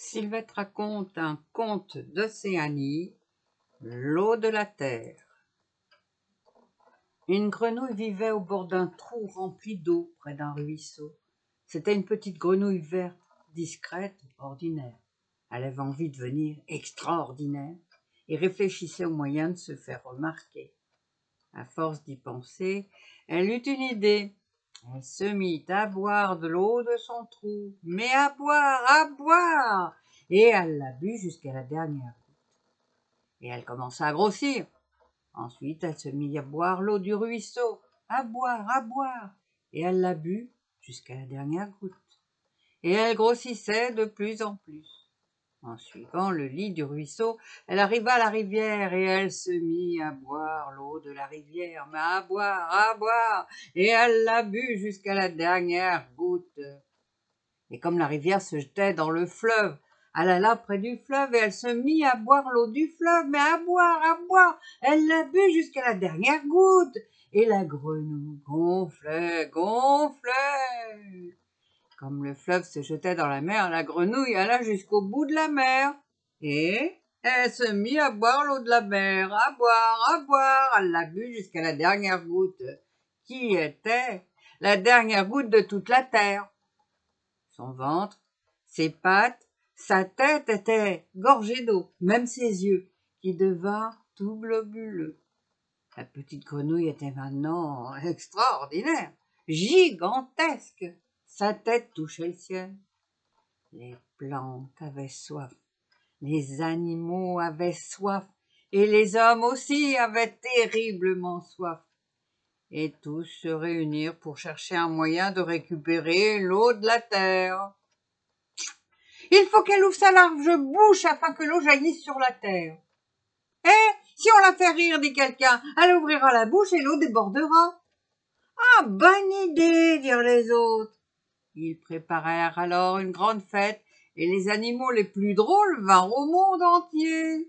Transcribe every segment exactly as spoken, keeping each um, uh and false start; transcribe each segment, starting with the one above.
Sylvette raconte un conte d'Océanie, l'eau de la terre. Une grenouille vivait au bord d'un trou rempli d'eau près d'un ruisseau. C'était une petite grenouille verte, discrète, ordinaire. Elle avait envie de devenir extraordinaire et réfléchissait aux moyens de se faire remarquer. À force d'y penser, elle eut une idée. Elle se mit à boire de l'eau de son trou, mais à boire, à boire, et elle la but jusqu'à la dernière goutte. Et elle commença à grossir. Ensuite, elle se mit à boire l'eau du ruisseau, à boire, à boire, et elle la but jusqu'à la dernière goutte. Et elle grossissait de plus en plus. En suivant le lit du ruisseau, elle arriva à la rivière et elle se mit à boire l'eau de la rivière, mais à boire, à boire, et elle la but jusqu'à la dernière goutte. Et comme la rivière se jetait dans le fleuve, elle alla près du fleuve et elle se mit à boire l'eau du fleuve, mais à boire, à boire, elle la but jusqu'à la dernière goutte. Et la grenouille gonflait, gonflait. Comme le fleuve se jetait dans la mer, la grenouille alla jusqu'au bout de la mer. Et elle se mit à boire l'eau de la mer, à boire, à boire. Elle l'a bu jusqu'à la dernière goutte, qui était la dernière goutte de toute la terre. Son ventre, ses pattes, sa tête étaient gorgées d'eau, même ses yeux, qui devinrent tout globuleux. La petite grenouille était maintenant extraordinaire, gigantesque. Sa tête touchait le ciel. Les plantes avaient soif, les animaux avaient soif, et les hommes aussi avaient terriblement soif. Et tous se réunirent pour chercher un moyen de récupérer l'eau de la terre. Il faut qu'elle ouvre sa large bouche afin que l'eau jaillisse sur la terre. Eh, si on la fait rire, dit quelqu'un, elle ouvrira la bouche et l'eau débordera. Ah, bonne idée, dirent les autres. Ils préparèrent alors une grande fête et les animaux les plus drôles vinrent au monde entier.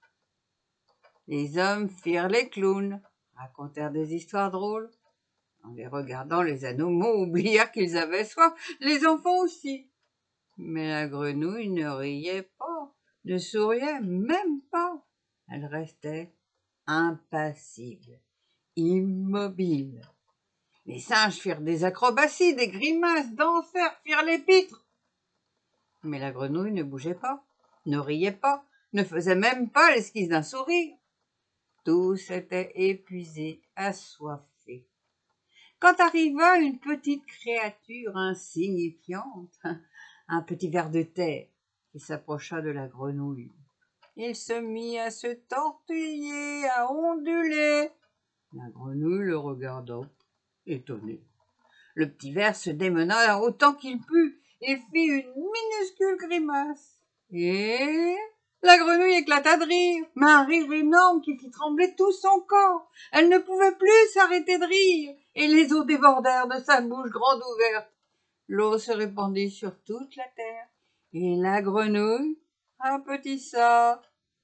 Les hommes firent les clowns, racontèrent des histoires drôles. En les regardant, les animaux oublièrent qu'ils avaient soif, les enfants aussi. Mais la grenouille ne riait pas, ne souriait même pas. Elle restait impassible, immobile. Les singes firent des acrobaties, des grimaces, dansèrent, firent les pitres. Mais la grenouille ne bougeait pas, ne riait pas, ne faisait même pas l'esquisse d'un sourire. Tous étaient épuisés, assoiffés. Quand arriva une petite créature insignifiante, un petit ver de terre, qui s'approcha de la grenouille. Il se mit à se tortiller, à onduler. La grenouille le regarda, étonnée. Le petit ver se démena autant qu'il put et fit une minuscule grimace. Et la grenouille éclata de rire, mais un rire énorme qui fit trembler tout son corps. Elle ne pouvait plus s'arrêter de rire, et les eaux débordèrent de sa bouche grande ouverte. L'eau se répandit sur toute la terre, et la grenouille rapetissa,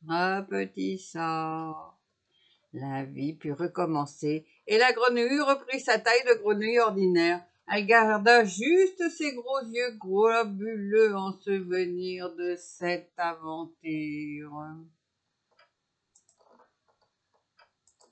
rapetissa. La vie put recommencer, et la grenouille reprit sa taille de grenouille ordinaire. Elle garda juste ses gros yeux globuleux en souvenir de cette aventure.